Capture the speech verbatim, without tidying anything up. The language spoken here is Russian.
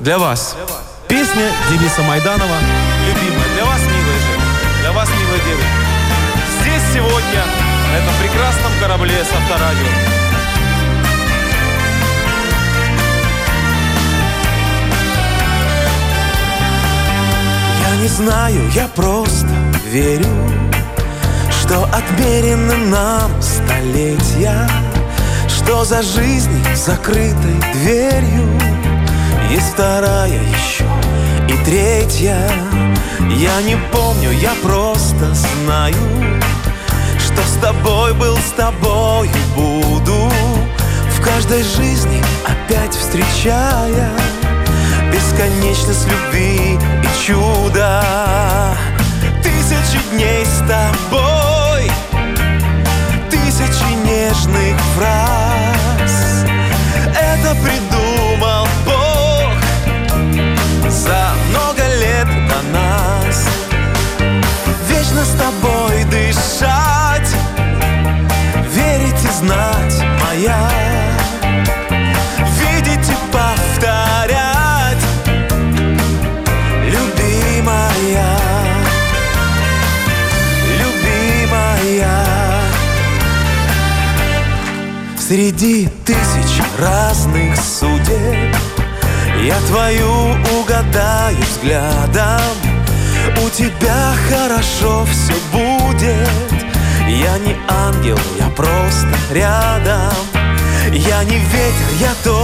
Для вас песня Дениса Майданова «Любимая». Для вас, милые женщины, для вас, милые девушки. Здесь сегодня, на этом прекрасном корабле с Авторадио. Я не знаю, я просто верю, что отмерены нам столетия, что за жизнью закрытой дверью есть вторая еще и третья. Я не помню, я просто знаю, что с тобой был, с тобою буду, в каждой жизни опять встречая бесконечность любви и чуда. Тысячи дней с тобой, тысячи нежных фраз. Это придумал Бог за много лет до нас. Вечно с тобой дышать, верить и знать моя, видеть и повторять, любимая, любимая. Среди тысяч разных судеб я твою угадаю взглядом. У тебя хорошо все будет. Я не ангел, я просто рядом. Я не ветер, я то